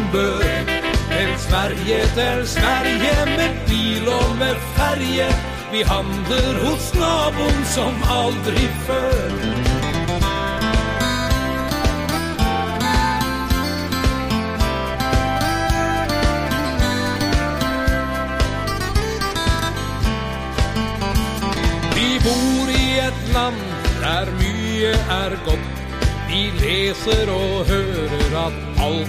bör. Till Sverige med bil och med färje. Vi handlar hos nabon som aldrig förr. Vi bor i ett land där mycket är gott. Vi läser och hörer att allt